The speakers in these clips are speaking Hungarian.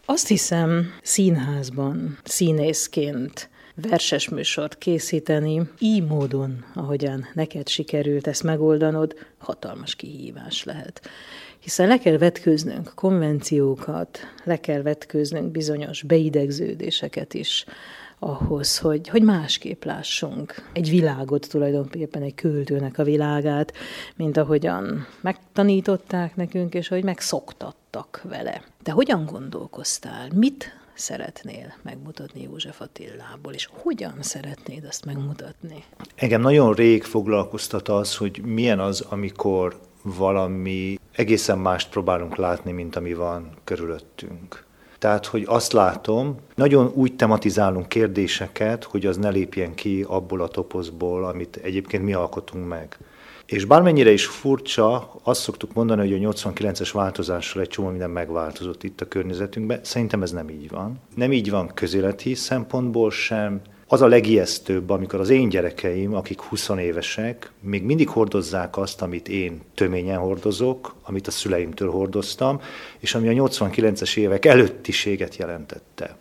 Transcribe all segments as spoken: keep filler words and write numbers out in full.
Azt hiszem, színházban, színészként verses műsort készíteni, így módon, ahogyan neked sikerült ezt megoldanod, hatalmas kihívás lehet. Hiszen le kell vetkőznünk konvenciókat, le kell vetkőznünk bizonyos beidegződéseket is, ahhoz, hogy, hogy másképp lássunk egy világot, tulajdonképpen egy költőnek a világát, mint ahogyan megtanították nekünk, és ahogy megszoktattak vele. De hogyan gondolkoztál? Mit szeretnél megmutatni József Attilából, és hogyan szeretnéd azt megmutatni? Engem nagyon rég foglalkoztat az, hogy milyen az, amikor valami egészen mást próbálunk látni, mint ami van körülöttünk. Tehát, hogy azt látom, nagyon úgy tematizálunk kérdéseket, hogy az ne lépjen ki abból a toposzból, amit egyébként mi alkotunk meg. És bármennyire is furcsa, azt szoktuk mondani, hogy a nyolcvankilences változással egy csomó minden megváltozott itt a környezetünkben. Szerintem ez nem így van. Nem így van közéleti szempontból sem. Az a legijesztőbb, amikor az én gyerekeim, akik huszonévesek, még mindig hordozzák azt, amit én töményen hordozok, amit a szüleimtől hordoztam, és ami a nyolcvankilences évek előttiséget jelentette.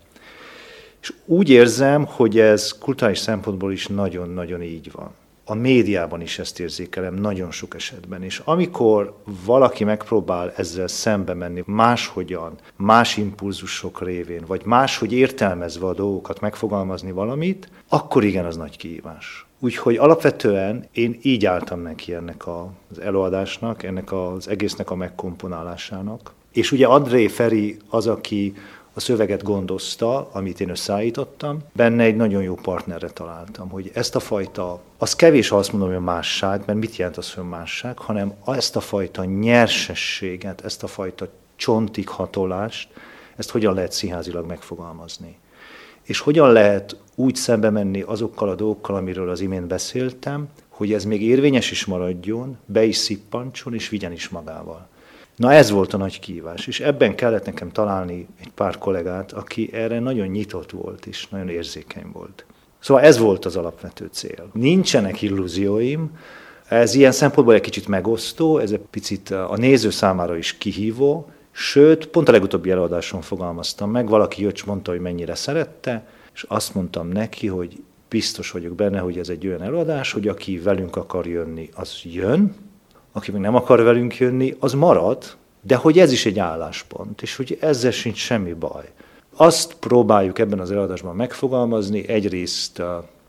És úgy érzem, hogy ez kulturális szempontból is nagyon-nagyon így van. A médiában is ezt érzékelem nagyon sok esetben, és amikor valaki megpróbál ezzel szembe menni máshogyan, más impulzusok révén, vagy máshogy értelmezve a dolgokat megfogalmazni valamit, akkor igen, az nagy kihívás. Úgyhogy alapvetően én így álltam neki ennek az előadásnak, ennek az egésznek a megkomponálásának. És ugye André Feri az, aki a szöveget gondozta, amit én összeállítottam, benne egy nagyon jó partnerre találtam, hogy ezt a fajta, az kevés, ha azt mondom, hogy a másság, mert mit jelent az, hogy a másság, hanem ezt a fajta nyersességet, ezt a fajta csontig hatolást, ezt hogyan lehet színházilag megfogalmazni. És hogyan lehet úgy szembe menni azokkal a dolgokkal, amiről az imént beszéltem, hogy ez még érvényes is maradjon, be is szippantson, és vigyen is magával. Na ez volt a nagy kihívás, és ebben kellett nekem találni egy pár kollégát, aki erre nagyon nyitott volt, és nagyon érzékeny volt. Szóval ez volt az alapvető cél. Nincsenek illúzióim, ez ilyen szempontból egy kicsit megosztó, ez egy picit a néző számára is kihívó, sőt, pont a legutóbbi előadáson fogalmaztam meg, valaki jött, és mondta, hogy mennyire szerette, és azt mondtam neki, hogy biztos vagyok benne, hogy ez egy olyan előadás, hogy aki velünk akar jönni, az jön, aki még nem akar velünk jönni, az marad, de hogy ez is egy álláspont, és hogy ezzel sincs semmi baj. Azt próbáljuk ebben az előadásban megfogalmazni, egyrészt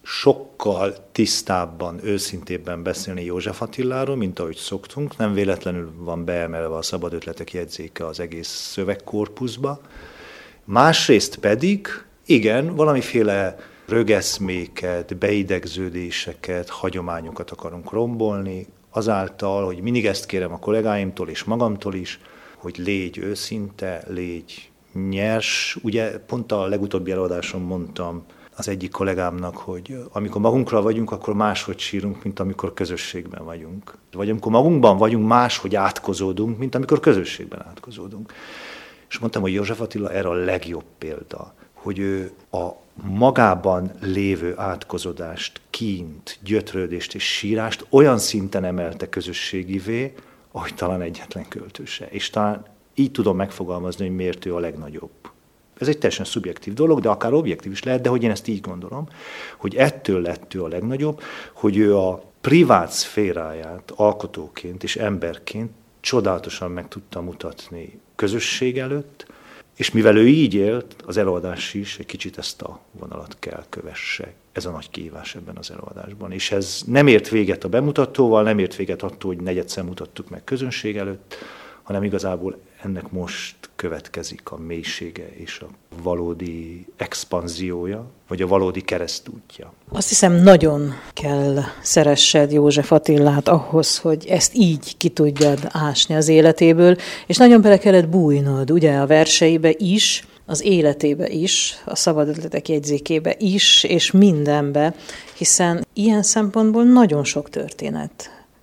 sokkal tisztábban, őszintébben beszélni József Attiláról, mint ahogy szoktunk, nem véletlenül van beemelve a szabad ötletek jegyzéke az egész szövegkorpuszba. Másrészt pedig, igen, valamiféle rögeszméket, beidegződéseket, hagyományokat akarunk rombolni, azáltal, hogy mindig ezt kérem a kollégáimtól és magamtól is, hogy légy őszinte, légy nyers. Ugye pont a legutóbbi előadáson mondtam az egyik kollégámnak, hogy amikor magunkra vagyunk, akkor máshogy sírunk, mint amikor közösségben vagyunk. Vagy amikor magunkban vagyunk, máshogy átkozódunk, mint amikor közösségben átkozódunk. És mondtam, hogy József Attila erre a legjobb példa, hogy ő a magában lévő átkozodást, kínt, gyötrődést és sírást olyan szinten emelte közösségivé, ahogy talán egyetlen költő se. És talán így tudom megfogalmazni, hogy miért ő a legnagyobb. Ez egy teljesen szubjektív dolog, de akár objektív is lehet, de hogy én ezt így gondolom, hogy ettől lett ő a legnagyobb, hogy ő a privát szféráját alkotóként és emberként csodálatosan meg tudta mutatni közösség előtt, és mivel ő így élt, az előadás is egy kicsit ezt a vonalat kell kövesse. Ez a nagy kihívás ebben az előadásban. És ez nem ért véget a bemutatóval, nem ért véget attól, hogy negyedszer mutattuk meg közönség előtt, hanem igazából ennek most következik a mélysége és a valódi expanziója, vagy a valódi keresztútja. Azt hiszem, nagyon kell szeressed József Attilát ahhoz, hogy ezt így ki tudjad ásni az életéből, és nagyon bele kellett bújnod, ugye, a verseibe is, az életébe is, a szabad ötletek jegyzékébe is, és mindenbe, hiszen ilyen szempontból nagyon sok történet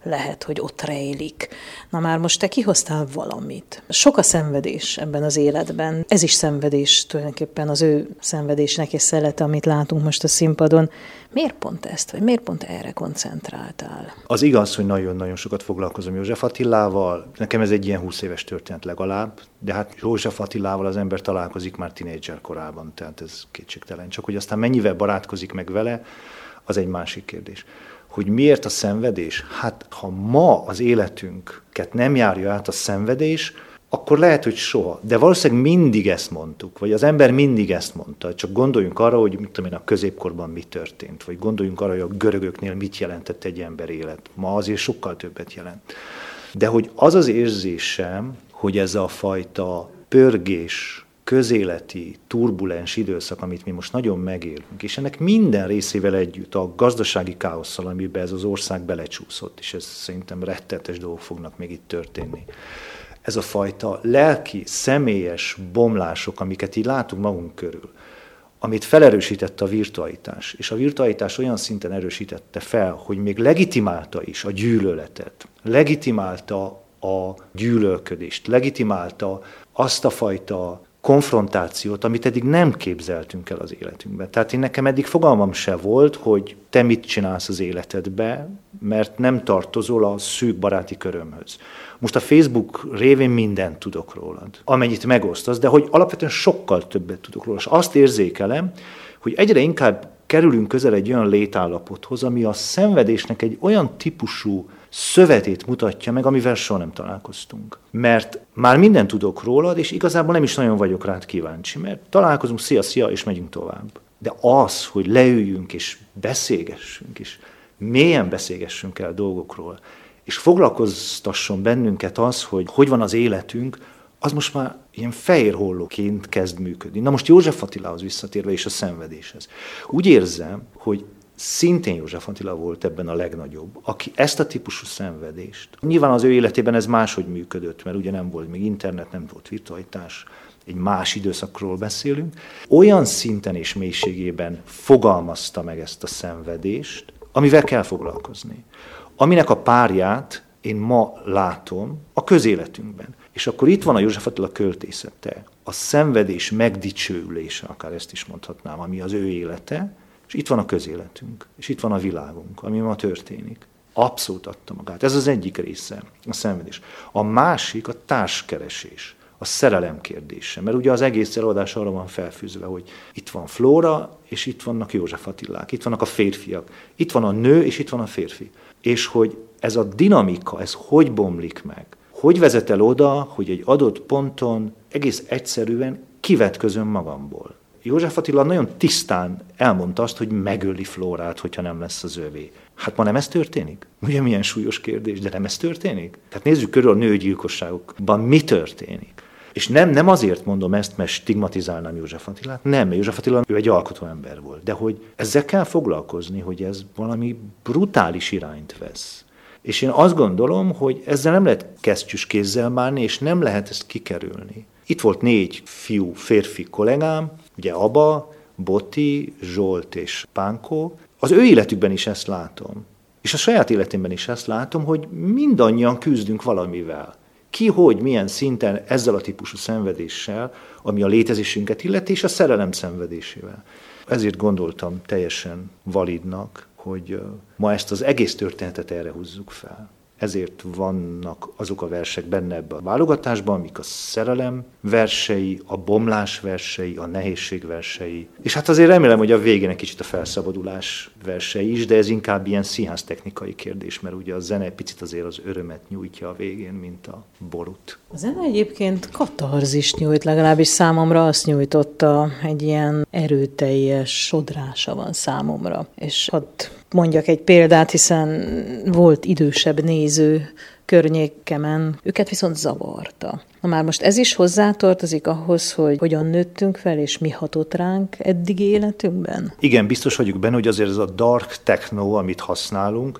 lehet, hogy ott rejlik. Na már most te kihoztál valamit. Sok a szenvedés ebben az életben. Ez is szenvedés tulajdonképpen az ő szenvedésnek és szelete, amit látunk most a színpadon. Miért pont ezt, vagy miért pont erre koncentráltál? Az igaz, hogy nagyon-nagyon sokat foglalkozom József Attilával. Nekem ez egy ilyen húsz éves történet legalább, de hát József Attilával az ember találkozik már tínédzser korában, tehát ez kétségtelen. Csak hogy aztán mennyivel barátkozik meg vele, az egy másik kérdés. Hogy miért a szenvedés? Hát ha ma az életünket nem járja át a szenvedés, akkor lehet, hogy soha. De valószínűleg mindig ezt mondtuk, vagy az ember mindig ezt mondta. Csak gondoljunk arra, hogy mit tudom én, a középkorban mi történt, vagy gondoljunk arra, hogy a görögöknél mit jelentett egy ember élet. Ma azért sokkal többet jelent. De hogy az az érzésem, hogy ez a fajta pörgés, közéleti, turbulens időszak, amit mi most nagyon megélünk, és ennek minden részével együtt, a gazdasági káosszal, amiben ez az ország belecsúszott, és ez szerintem rettenetes dolgok fognak még itt történni. Ez a fajta lelki, személyes bomlások, amiket így látunk magunk körül, amit felerősítette a virtualitás, és a virtualitás olyan szinten erősítette fel, hogy még legitimálta is a gyűlöletet, legitimálta a gyűlölködést, legitimálta azt a fajta konfrontációt, amit eddig nem képzeltünk el az életünkben. Tehát én nekem eddig fogalmam se volt, hogy te mit csinálsz az életedbe, mert nem tartozol a szűk baráti körömhöz. Most a Facebook révén mindent tudok rólad, amennyit megosztasz, de hogy alapvetően sokkal többet tudok róla. És azt érzékelem, hogy egyre inkább kerülünk közel egy olyan létállapothoz, ami a szenvedésnek egy olyan típusú szövetét mutatja meg, amivel soha nem találkoztunk. Mert már mindent tudok rólad, és igazából nem is nagyon vagyok rád kíváncsi, mert találkozunk, szia, szia, és megyünk tovább. De az, hogy leüljünk és beszélgessünk, és mélyen beszélgessünk el dolgokról, és foglalkoztasson bennünket az, hogy hogy van az életünk, az most már ilyen fehér hollóként kezd működni. Na most József Attilához visszatérve és a szenvedéshez. Úgy érzem, hogy szintén József Attila volt ebben a legnagyobb, aki ezt a típusú szenvedést, nyilván az ő életében ez máshogy működött, mert ugye nem volt még internet, nem volt virtualitás, egy más időszakról beszélünk, olyan szinten és mélységében fogalmazta meg ezt a szenvedést, amivel kell foglalkozni. Aminek a párját én ma látom a közéletünkben. És akkor itt van a József Attila költészete, a szenvedés megdicsőülése, akár ezt is mondhatnám, ami az ő élete, és itt van a közéletünk, és itt van a világunk, ami ma történik. Abszolút adta magát. Ez az egyik része, a szenvedés. A másik a társkeresés, a szerelem kérdése, mert ugye az egész előadás arra van felfűzve, hogy itt van Flóra, és itt vannak József Attilák, itt vannak a férfiak, itt van a nő, és itt van a férfi. És hogy ez a dinamika, ez hogy bomlik meg, hogy vezet el oda, hogy egy adott ponton egész egyszerűen kivetközöm magamból. József Attila nagyon tisztán elmondta azt, hogy megöli Flórát, hogyha nem lesz az övé. Hát ma nem ez történik? Ugye milyen súlyos kérdés, de nem ez történik? Tehát nézzük körül a nőgyilkosságokban, mi történik. És nem, nem azért mondom ezt, mert stigmatizálnám József Attilát, nem, mert József Attila ő egy alkotó ember volt, de hogy ezzel kell foglalkozni, hogy ez valami brutális irányt vesz. És én azt gondolom, hogy ezzel nem lehet kesztyűs kézzel bánni, és nem lehet ezt kikerülni. Itt volt négy fiú, férfi kollégám, ugye Aba, Boti, Zsolt és Pánkó. Az ő életükben is ezt látom. És a saját életemben is ezt látom, hogy mindannyian küzdünk valamivel. Ki, hogy, milyen szinten ezzel a típusú szenvedéssel, ami a létezésünket illeti, és a szerelem szenvedésével. Ezért gondoltam teljesen validnak, hogy ma ezt az egész történetet erre húzzuk fel. Ezért vannak azok a versek benne ebben a válogatásban, amik a szerelem versei, a bomlás versei, a nehézség versei. És hát azért remélem, hogy a végén egy kicsit a felszabadulás versei is, de ez inkább ilyen színháztechnikai kérdés, mert ugye a zene picit azért az örömet nyújtja a végén, mint a borút. A zene egyébként katarzist nyújt, legalábbis számomra azt nyújtotta, egy ilyen erőteljes sodrása van számomra. És hadd mondjak egy példát, hiszen volt idősebb néző környékemen, őket viszont zavarta. Na már most ez is hozzátartozik ahhoz, hogy hogyan nőttünk fel, és mi hatott ránk eddigi életünkben? Igen, biztos vagyok benne, hogy azért ez a dark techno, amit használunk,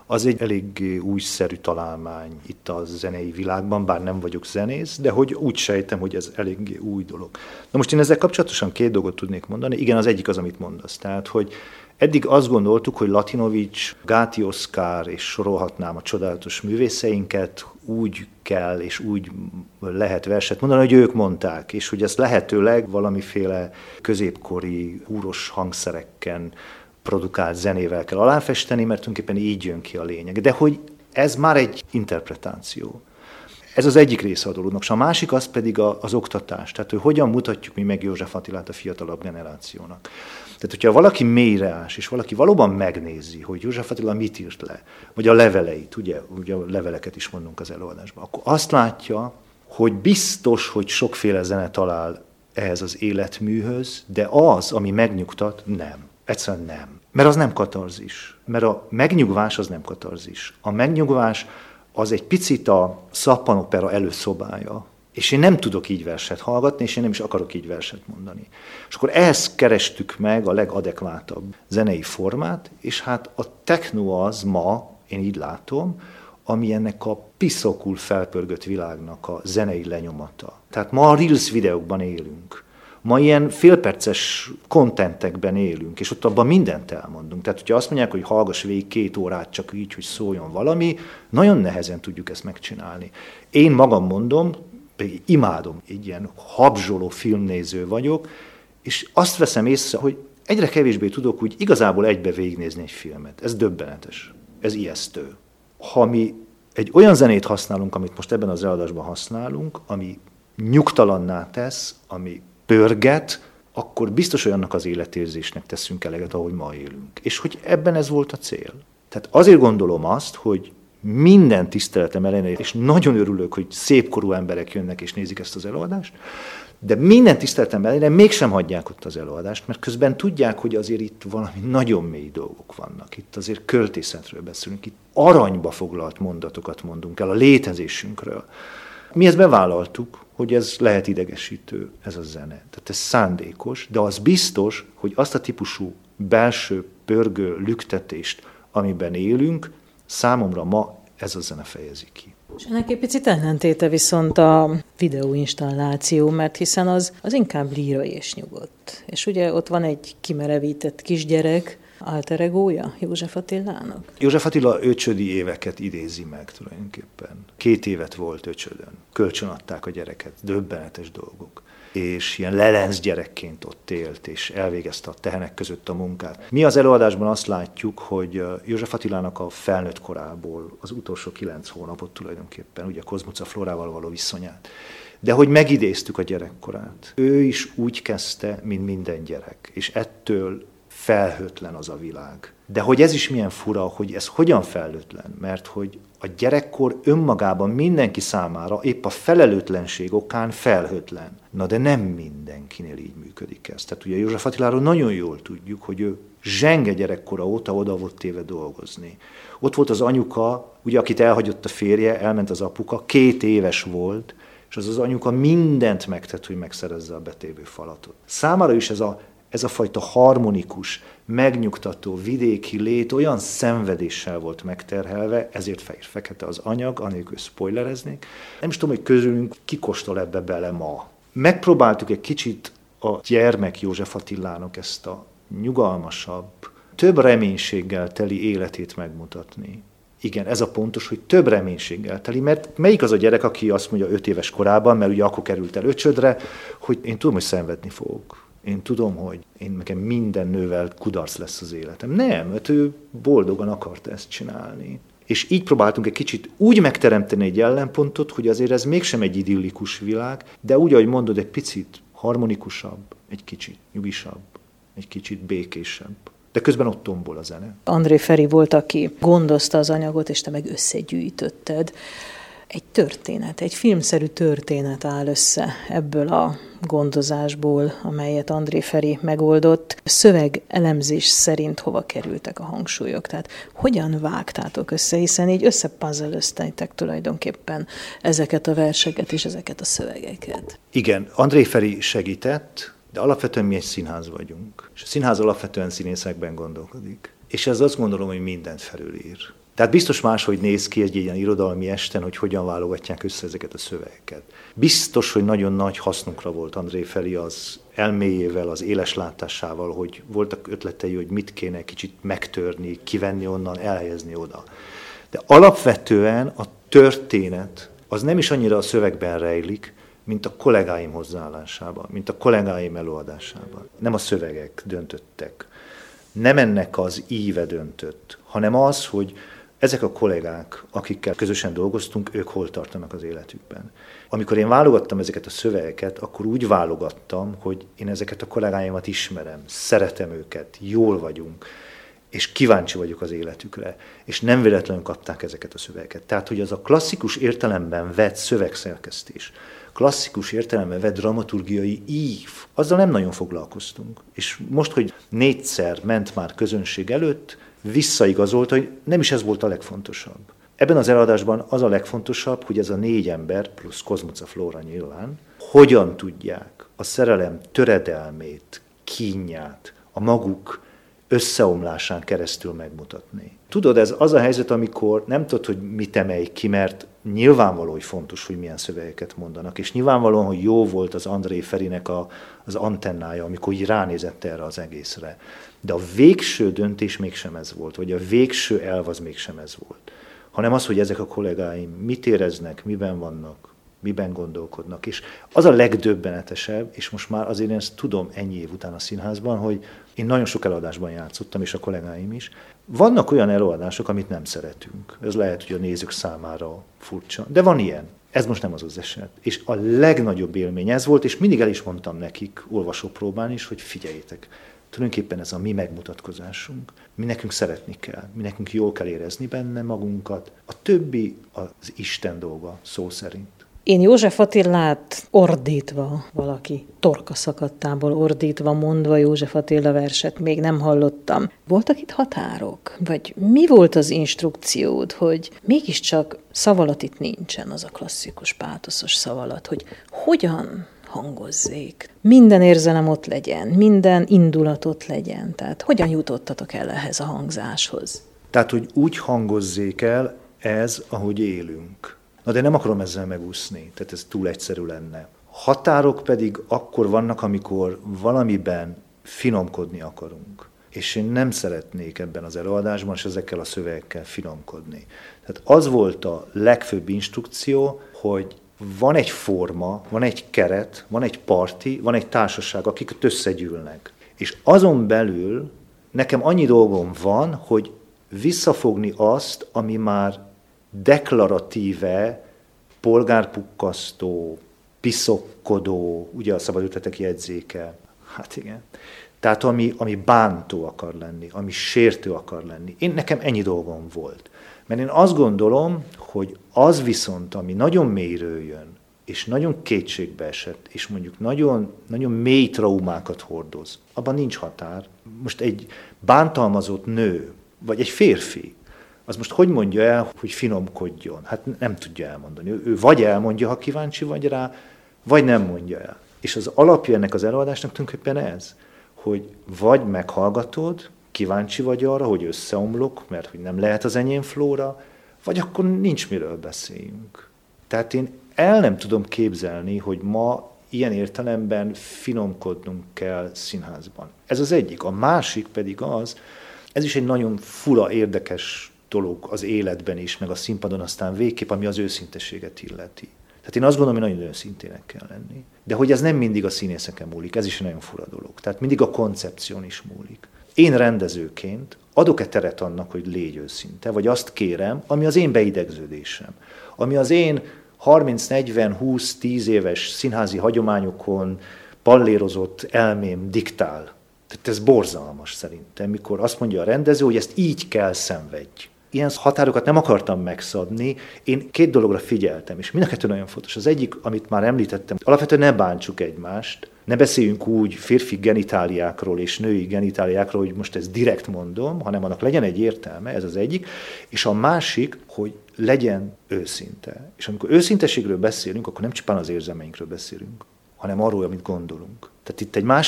az egy elég újszerű találmány itt a zenei világban, bár nem vagyok zenész, de hogy úgy sejtem, hogy ez eléggé új dolog. Na most én ezzel kapcsolatosan két dolgot tudnék mondani. Igen, az egyik az, amit mondasz. Tehát, hogy eddig azt gondoltuk, hogy Latinovics, Gáti Oszkár, és sorolhatnám a csodálatos művészeinket, úgy kell és úgy lehet verset mondani, hogy ők mondták, és hogy ezt lehetőleg valamiféle középkori húros hangszerekken produkált zenével kell aláfesteni, mert tulajdonképpen így jön ki a lényeg. De hogy ez már egy interpretáció. Ez az egyik része a dolognak, és a másik az pedig az oktatás. Tehát, hogy hogyan mutatjuk mi meg József Attilát a fiatalabb generációnak. Tehát, hogyha valaki mélyre ás, és valaki valóban megnézi, hogy József Attila mit írt le, vagy a leveleit, ugye, ugye a leveleket is mondunk az előadásban, akkor azt látja, hogy biztos, hogy sokféle zene talál ehhez az életműhöz, de az, ami megnyugtat, nem. Egyszerűen nem. Mert az nem katarzis. Mert a megnyugvás az nem katarzis. A megnyugvás az egy picit a szappanopera előszobája, és én nem tudok így verset hallgatni, és én nem is akarok így verset mondani. És akkor ehhez kerestük meg a legadekvátabb zenei formát, és hát a techno az ma, én így látom, ami ennek a piszokul felpörgött világnak a zenei lenyomata. Tehát ma a Reels videókban élünk. Ma ilyen félperces kontentekben élünk, és ott abban mindent elmondunk. Tehát, hogyha azt mondják, hogy hallgass végig két órát csak így, hogy szóljon valami, nagyon nehezen tudjuk ezt megcsinálni. Én magam mondom, pedig imádom, egy ilyen habzsoló filmnéző vagyok, és azt veszem észre, hogy egyre kevésbé tudok úgy igazából egybe végignézni egy filmet. Ez döbbenetes, ez ijesztő. Ha mi egy olyan zenét használunk, amit most ebben az előadásban használunk, ami nyugtalanná tesz, ami pörget, akkor biztos, hogy annak az életérzésnek teszünk eleget, ahogy ma élünk. És hogy ebben ez volt a cél. Tehát azért gondolom azt, hogy minden tiszteletem ellenére, és nagyon örülök, hogy szépkorú emberek jönnek és nézik ezt az előadást, de minden tiszteletem ellenére mégsem hagyják ott az előadást, mert közben tudják, hogy azért itt valami nagyon mély dolgok vannak. Itt azért költészetről beszélünk, itt aranyba foglalt mondatokat mondunk el a létezésünkről. Mi ezt bevállaltuk, hogy ez lehet idegesítő, ez a zene. Tehát ez szándékos, de az biztos, hogy azt a típusú belső pörgő lüktetést, amiben élünk, számomra ma ez a zene fejezi ki. És ennek egy picit ellentéte viszont a videóinstalláció, mert hiszen az, az inkább lírai és nyugodt. És ugye ott van egy kimerevített kisgyerek, alter egója József Attilának? József Attila öcsödi éveket idézi meg tulajdonképpen. Két évet volt öcsödön. Kölcsönadták a gyereket. Döbbenetes dolgok. És ilyen lelenc gyerekként ott élt, és elvégezte a tehenek között a munkát. Mi az előadásban azt látjuk, hogy József Attilának a felnőtt korából az utolsó kilenc hónapot tulajdonképpen, ugye Kozmuca Flórával való viszonyát. De hogy megidéztük a gyerekkorát. Ő is úgy kezdte, mint minden gyerek, és ettől felhőtlen az a világ. De hogy ez is milyen fura, hogy ez hogyan felhőtlen, mert hogy a gyerekkor önmagában mindenki számára épp a felelőtlenség okán felhőtlen. Na de nem mindenkinél így működik ez. Tehát ugye József Attiláról nagyon jól tudjuk, hogy ő zsenge gyerekkora óta oda volt téve dolgozni. Ott volt az anyuka, ugye akit elhagyott a férje, elment az apuka, két éves volt, és az az anyuka mindent megtett, hogy megszerezze a betévő falatot. Számára is ez a Ez a fajta harmonikus, megnyugtató vidéki lét olyan szenvedéssel volt megterhelve, ezért fehér-fekete az anyag, anélkül spoilereznék. Nem is tudom, hogy közülünk kikóstol ebbe bele ma. Megpróbáltuk egy kicsit a gyermek József Attilának ezt a nyugalmasabb, több reménységgel teli életét megmutatni. Igen, ez a pontos, hogy több reménységgel teli, mert melyik az a gyerek, aki azt mondja öt éves korában, mert ugye akkor került el öcsödre, hogy én tudom, hogy szenvedni fogok. Én tudom, hogy én nekem minden nővel kudarc lesz az életem. Nem, mert ő boldogan akarta ezt csinálni. És így próbáltunk egy kicsit úgy megteremteni egy ellenpontot, hogy azért ez mégsem egy idillikus világ, de úgy, ahogy mondod, egy picit harmonikusabb, egy kicsit nyugisabb, egy kicsit békésebb. De közben ott tombol a zene. André Feri volt, aki gondozta az anyagot, és te meg összegyűjtötted. Egy történet, egy filmszerű történet áll össze ebből a gondozásból, amelyet André Feri megoldott. Szöveg elemzés szerint hova kerültek a hangsúlyok? Tehát hogyan vágtátok össze, hiszen így összepuzzle-özteitek tulajdonképpen ezeket a verseket és ezeket a szövegeket. Igen, André Feri segített, de alapvetően mi egy színház vagyunk. És a színház alapvetően színészekben gondolkodik. És ez azt gondolom, hogy mindent felülír. Tehát biztos máshogy néz ki egy ilyen irodalmi esten, hogy hogyan válogatják össze ezeket a szövegeket. Biztos, hogy nagyon nagy hasznunkra volt André Feri az elméjével, az éles látásával, hogy voltak ötletei, hogy mit kéne kicsit megtörni, kivenni onnan, elhelyezni oda. De alapvetően a történet az nem is annyira a szövegben rejlik, mint a kollégáim hozzáállásában, mint a kollégáim előadásában. Nem a szövegek döntöttek. Nem ennek az íve döntött, hanem az, hogy ezek a kollégák, akikkel közösen dolgoztunk, ők hol tartanak az életükben. Amikor én válogattam ezeket a szövegeket, akkor úgy válogattam, hogy én ezeket a kollégáimat ismerem, szeretem őket, jól vagyunk, és kíváncsi vagyok az életükre, és nem véletlenül kapták ezeket a szövegeket. Tehát, hogy az a klasszikus értelemben vett szövegszerkesztés, klasszikus értelemben vett dramaturgiai ív, azzal nem nagyon foglalkoztunk. És most, hogy négyszer ment már közönség előtt, visszaigazolta, hogy nem is ez volt a legfontosabb. Ebben az előadásban az a legfontosabb, hogy ez a négy ember, plusz Kozmuca Flóra nyilván, hogyan tudják a szerelem töredelmét, kínját, a maguk összeomlásán keresztül megmutatni. Tudod, ez az a helyzet, amikor nem tudod, hogy mit emelj ki, mert nyilvánvaló, hogy fontos, hogy milyen szövegeket mondanak, és nyilvánvalóan, hogy jó volt az André Ferinek a, az antennája, amikor így ránézett erre az egészre. De a végső döntés mégsem ez volt, vagy a végső elv az mégsem ez volt. Hanem az, hogy ezek a kollégáim mit éreznek, miben vannak, miben gondolkodnak. És az a legdöbbenetesebb, és most már azért én ezt tudom ennyi év után a színházban, hogy én nagyon sok előadásban játszottam, és a kollégáim is. Vannak olyan előadások, amit nem szeretünk. Ez lehet, hogy a nézők számára furcsa. De van ilyen. Ez most nem az az eset. És a legnagyobb élmény ez volt, és mindig el is mondtam nekik, olvasópróbán is, hogy figyeljétek. Tulajdonképpen ez a mi megmutatkozásunk. Mi nekünk szeretni kell, mi nekünk jól kell érezni benne magunkat. A többi az Isten dolga, szó szerint. Én József Attilát ordítva, valaki torka szakadtából ordítva, mondva József Attila verset még nem hallottam. Voltak itt határok? Vagy mi volt az instrukciód, hogy mégiscsak szavalat itt nincsen, az a klasszikus pátoszos szavalat, hogy hogyan hangozzék? Minden érzelem ott legyen, minden indulat ott legyen. Tehát hogyan jutottatok el ehhez a hangzáshoz? Tehát, hogy úgy hangozzék el ez, ahogy élünk. Na de nem akarom ezzel megúszni, tehát ez túl egyszerű lenne. Határok pedig akkor vannak, amikor valamiben finomkodni akarunk. És én nem szeretnék ebben az előadásban, és ezekkel a szövegekkel finomkodni. Tehát az volt a legfőbb instrukció, hogy van egy forma, van egy keret, van egy parti, van egy társaság, akik összegyűlnek. És azon belül nekem annyi dolgom van, hogy visszafogni azt, ami már deklaratíve, polgárpukkasztó, piszokkodó, ugye a szabad ötletek jegyzéke, hát igen. Tehát ami, ami bántó akar lenni, ami sértő akar lenni. Én nekem ennyi dolgom volt. Mert én azt gondolom, hogy az viszont, ami nagyon mélyről jön, és nagyon kétségbe esett, és mondjuk nagyon, nagyon mély traumákat hordoz, abban nincs határ. Most egy bántalmazott nő, vagy egy férfi, az most hogy mondja el, hogy finomkodjon? Hát nem tudja elmondani. Ő vagy elmondja, ha kíváncsi vagy rá, vagy nem mondja el. És az alapja ennek az előadásnak tulajdonképpen ez, hogy vagy meghallgatod, kíváncsi vagy arra, hogy összeomlok, mert hogy nem lehet az enyém Flóra, vagy akkor nincs miről beszéljünk. Tehát én el nem tudom képzelni, hogy ma ilyen értelemben finomkodnunk kell színházban. Ez az egyik. A másik pedig az, ez is egy nagyon fura, érdekes dolog az életben is, meg a színpadon aztán végképp, ami az őszinteséget illeti. Tehát én azt gondolom, hogy nagyon őszintének kell lenni. De hogy ez nem mindig a színészeken múlik, ez is egy nagyon fura dolog. Tehát mindig a koncepción is múlik. Én rendezőként adok-e teret annak, hogy légy őszinte, vagy azt kérem, ami az én beidegződésem, ami az én harminc, negyven, húsz, tíz éves színházi hagyományokon pallérozott elmém diktál. Tehát ez borzalmas szerintem, mikor azt mondja a rendező, hogy ezt így kell szenvedj. Ilyen határokat nem akartam megszabni, én két dologra figyeltem, és mind a kettő nagyon fontos. Az egyik, amit már említettem, alapvetően ne bántsuk egymást, ne beszéljünk úgy férfi genitáliákról és női genitáliákról, hogy most ezt direkt mondom, hanem annak legyen egy értelme, ez az egyik, és a másik, hogy legyen őszinte. És amikor őszinteségről beszélünk, akkor nem csupán az érzelmeinkről beszélünk, hanem arról, amit gondolunk. Tehát itt egy másik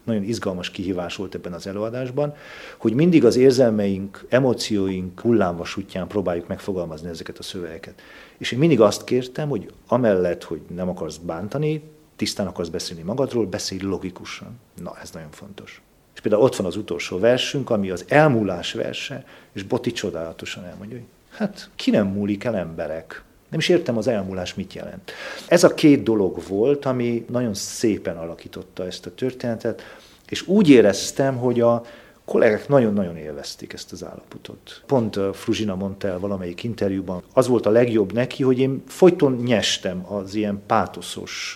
nagyon izgalmas kihívás volt ebben az előadásban, hogy mindig az érzelmeink, emócióink hullámvasútján próbáljuk megfogalmazni ezeket a szövegeket. És én mindig azt kértem, hogy amellett, hogy nem akarsz bántani, tisztán akarsz beszélni magadról, beszélj logikusan. Na, ez nagyon fontos. És például ott van az utolsó versünk, ami az elmúlás verse, és Botti csodálatosan elmondja, hogy hát ki nem múlik el, emberek? Nem is értem, az elmúlás mit jelent. Ez a két dolog volt, ami nagyon szépen alakította ezt a történetet, és úgy éreztem, hogy a kollégák nagyon-nagyon élvezték ezt az állapotot. Pont Fruzsina mondta el valamelyik interjúban, az volt a legjobb neki, hogy én folyton nyestem az ilyen pátoszos,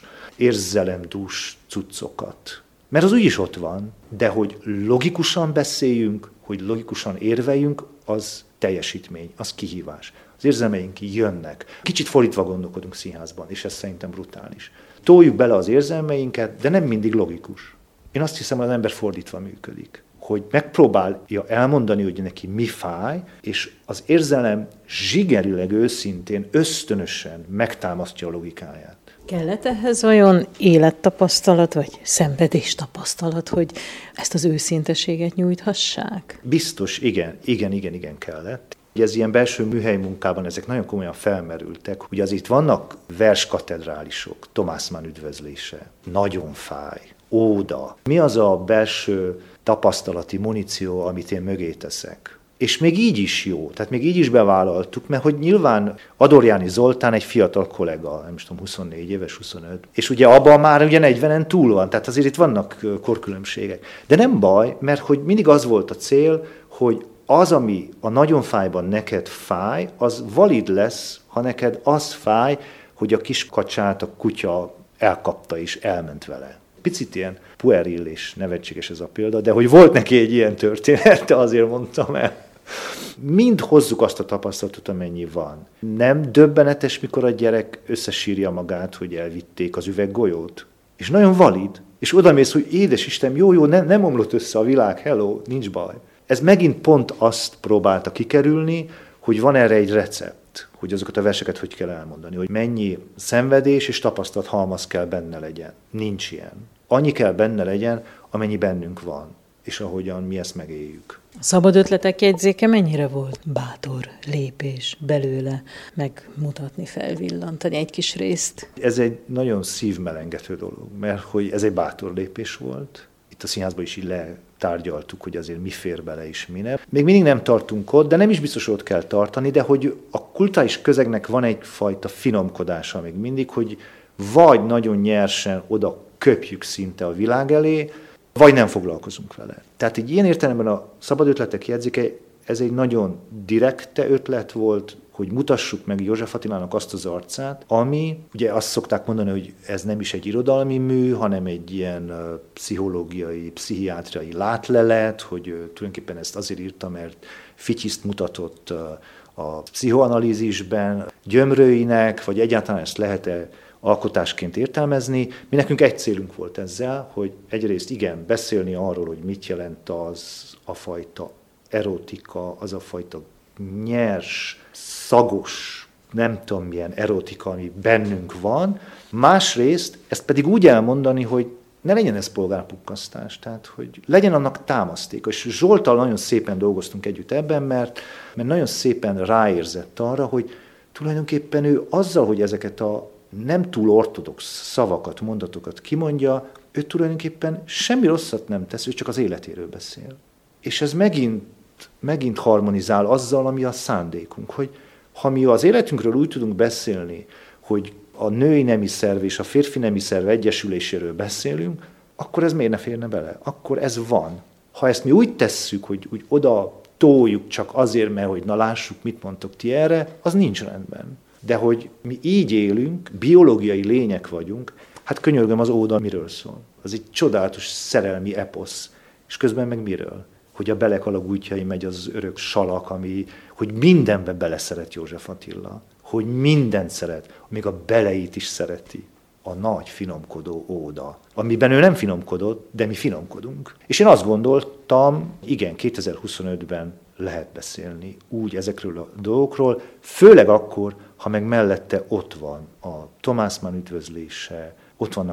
érzelemdús cuccokat. Mert az úgyis ott van, de hogy logikusan beszéljünk, hogy logikusan érveljünk, az teljesítmény, az kihívás. Az érzelmeink jönnek. Kicsit fordítva gondolkodunk színházban, és ez szerintem brutális. Toljuk bele az érzelmeinket, de nem mindig logikus. Én azt hiszem, hogy az ember fordítva működik. Hogy megpróbálja elmondani, hogy neki mi fáj, és az érzelem zsigerileg őszintén, ösztönösen megtámasztja a logikáját. Kellett ehhez olyan élettapasztalat, vagy szenvedéstapasztalat, hogy ezt az őszinteséget nyújthassák? Biztos, igen, igen, igen, igen kellett. Ez ilyen belső műhely munkában ezek nagyon komolyan felmerültek. Ugye az itt vannak verskatedrálisok, Thomas Mann üdvözlése, nagyon fáj, óda. Mi az a belső tapasztalati muníció, amit én mögé teszek? És még így is jó, tehát még így is bevállaltuk, mert hogy nyilván Adorjáni Zoltán egy fiatal kollega, nem is tudom, huszonnégy éves, huszonöt, és ugye abban már ugye negyvenen túl van, tehát azért itt vannak korkülönbségek. De nem baj, mert hogy mindig az volt a cél, hogy az, ami a nagyon fájban neked fáj, az valid lesz, ha neked az fáj, hogy a kis kacsát a kutya elkapta és elment vele. Picit ilyen pueril és nevetséges ez a példa, de hogy volt neki egy ilyen történet, azért mondtam el. Mind hozzuk azt a tapasztalatot, amennyi van. Nem döbbenetes, mikor a gyerek összesírja magát, hogy elvitték az üveggolyót? És nagyon valid. És odamész, hogy édes Isten, jó, jó, nem, nem omlott össze a világ, hello, nincs baj. Ez megint pont azt próbálta kikerülni, hogy van erre egy recept, hogy azokat a verseket hogy kell elmondani, hogy mennyi szenvedés és tapasztalat halmaz kell benne legyen. Nincs ilyen. Annyi kell benne legyen, amennyi bennünk van, és ahogyan mi ezt megéljük. A Szabad Ötletek jegyzéke mennyire volt bátor lépés belőle megmutatni, felvillantani egy kis részt? Ez egy nagyon szívmelengető dolog, mert hogy ez egy bátor lépés volt. Itt a színházban is így letárgyaltuk, hogy azért mi fér bele és mi nem. Még mindig nem tartunk ott, de nem is biztos, hogy ott kell tartani, de hogy a kulturális közegnek van egyfajta finomkodása még mindig, hogy vagy nagyon nyersen oda köpjük szinte a világ elé, vagy nem foglalkozunk vele. Tehát egy ilyen értelemben a Szabad Ötletek jegyzéke, ez egy nagyon direkte ötlet volt, hogy mutassuk meg József Attilának azt az arcát, ami, ugye azt szokták mondani, hogy ez nem is egy irodalmi mű, hanem egy ilyen uh, pszichológiai, pszichiátriai látlelet, hogy uh, tulajdonképpen ezt azért írta, mert Fityiszt mutatott uh, a pszichoanalízisben, gyömrőinek, vagy egyáltalán ezt lehet-e alkotásként értelmezni. Mi nekünk egy célunk volt ezzel, hogy egyrészt igen, beszélni arról, hogy mit jelent az a fajta erotika, az a fajta nyers, szagos, nem tudom milyen erotika, ami bennünk van. Másrészt ezt pedig úgy elmondani, hogy ne legyen ez polgárpukkasztás, tehát hogy legyen annak támasztéka. És Zsolttal nagyon szépen dolgoztunk együtt ebben, mert, mert nagyon szépen ráérzett arra, hogy tulajdonképpen ő azzal, hogy ezeket a nem túl ortodox szavakat, mondatokat kimondja, ő tulajdonképpen semmi rosszat nem tesz, ő csak az életéről beszél. És ez megint, megint harmonizál azzal, ami a szándékunk, hogy ha mi az életünkről úgy tudunk beszélni, hogy a női nemi szerv és a férfi nemi szerv egyesüléséről beszélünk, akkor ez miért ne férne bele? Akkor ez van. Ha ezt mi úgy tesszük, hogy úgy oda toljuk csak azért, mert hogy na lássuk, mit mondtok ti erre, az nincs rendben. De hogy mi így élünk, biológiai lények vagyunk, hát könyörgöm, az óda miről szól? Az egy csodálatos szerelmi eposz. És közben meg miről? Hogy a belek alagútjai megy az örök salak, ami, hogy mindenbe beleszeret József Attila. Hogy mindent szeret, még a beleit is szereti. A nagy finomkodó óda. Amiben ő nem finomkodott, de mi finomkodunk. És én azt gondoltam, igen, kétezer-huszonötben lehet beszélni úgy ezekről a dolgokról, főleg akkor, ha meg mellette ott van a Thomas Mann üdvözlése, ott vannak a,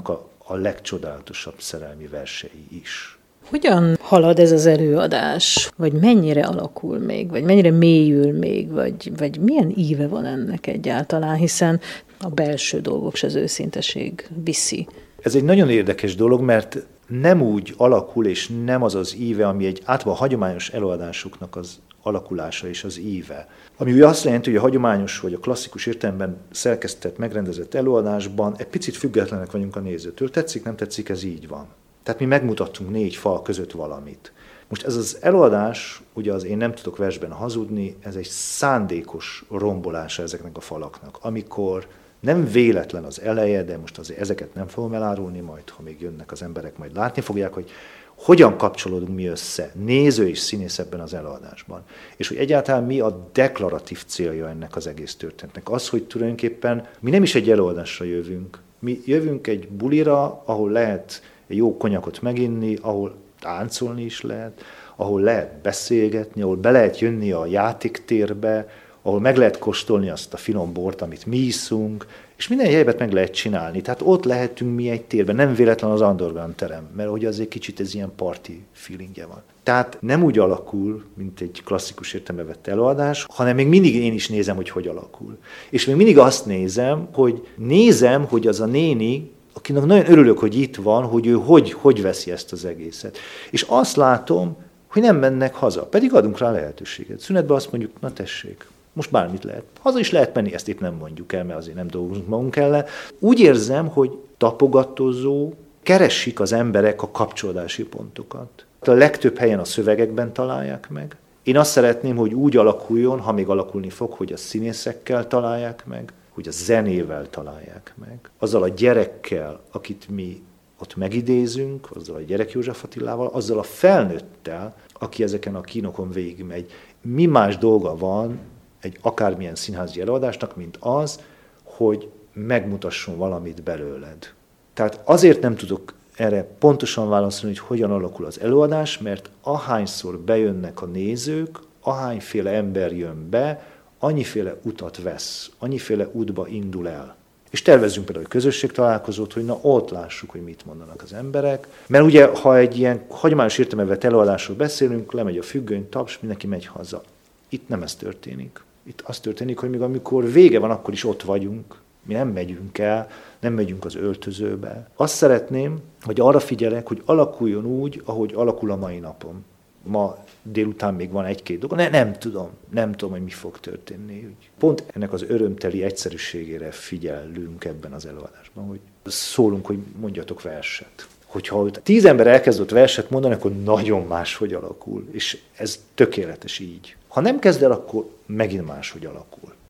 a legcsodálatosabb szerelmi versei is. Hogyan halad ez az előadás? Vagy mennyire alakul még? Vagy mennyire mélyül még? Vagy, vagy milyen íve van ennek egyáltalán? Hiszen a belső dolgok és az őszinteség viszi. Ez egy nagyon érdekes dolog, mert nem úgy alakul, és nem az az íve, ami egy általában hagyományos előadásoknak az alakulása és az íve. Ami ugye azt jelenti, hogy a hagyományos vagy a klasszikus értelemben szerkesztett, megrendezett előadásban egy picit függetlenek vagyunk a nézőtől. Tetszik, nem tetszik, ez így van. Tehát mi megmutattunk négy fal között valamit. Most ez az előadás, ugye az Én nem tudok versben hazudni, ez egy szándékos rombolása ezeknek a falaknak. Amikor nem véletlen az eleje, de most azért ezeket nem fogom elárulni, majd ha még jönnek az emberek, majd látni fogják, hogy hogyan kapcsolódunk mi össze, néző és színész ebben az előadásban. És hogy egyáltalán mi a deklaratív célja ennek az egész történetnek. Az, hogy tulajdonképpen mi nem is egy előadásra jövünk. Mi jövünk egy bulira, ahol lehet egy jó konyakot meginni, ahol táncolni is lehet, ahol lehet beszélgetni, ahol be lehet jönni a játéktérbe, ahol meg lehet kóstolni azt a finom bort, amit mi iszunk, és minden egyébet meg lehet csinálni. Tehát ott lehetünk mi egy térben, nem véletlen az Underground terem, mert hogy azért kicsit ez ilyen party feelingje van. Tehát nem úgy alakul, mint egy klasszikus értelembe vett előadás, hanem még mindig én is nézem, hogy hogy alakul. És még mindig azt nézem, hogy nézem, hogy az a néni, akinek nagyon örülök, hogy itt van, hogy ő hogy, hogy veszi ezt az egészet. És azt látom, hogy nem mennek haza, pedig adunk rá lehetőséget. Szünetben azt mondjuk, na tessék, most bármit lehet. Haza is lehet menni, ezt itt nem mondjuk el, mert azért nem dolgozunk magunk ellen. Úgy érzem, hogy tapogatozó, keresik az emberek a kapcsolódási pontokat. A legtöbb helyen a szövegekben találják meg. Én azt szeretném, hogy úgy alakuljon, ha még alakulni fog, hogy a színészekkel találják meg, hogy a zenével találják meg. Azzal a gyerekkel, akit mi ott megidézünk, azzal a gyerek József Attilával, azzal a felnőttel, aki ezeken a kínokon végigmegy. Mi más dolga van egy akármilyen színházi előadásnak, mint az, hogy megmutasson valamit belőled. Tehát azért nem tudok erre pontosan válaszolni, hogy hogyan alakul az előadás, mert ahányszor bejönnek a nézők, ahányféle ember jön be, annyiféle utat vesz, annyiféle útba indul el. És tervezzünk például egy közösségtalálkozót, hogy na ott lássuk, hogy mit mondanak az emberek. Mert ugye, ha egy ilyen hagyományos értelemben vett előadásról beszélünk, lemegy a függöny, taps, mindenki megy haza. Itt nem ez történik. Itt az történik, hogy még amikor vége van, akkor is ott vagyunk. Mi nem megyünk el, nem megyünk az öltözőbe. Azt szeretném, hogy arra figyelek, hogy alakuljon úgy, ahogy alakul a mai napom. Ma délután még van egy-két dolog, ne, nem tudom, nem tudom, hogy mi fog történni. Pont ennek az örömteli egyszerűségére figyelünk ebben az előadásban, hogy szólunk, hogy mondjatok verset. Hogyha tíz ember elkezdett verset mondani, akkor nagyon máshogy alakul, és ez tökéletes így. Ha nem kezd el, akkor megint máshogy alakul.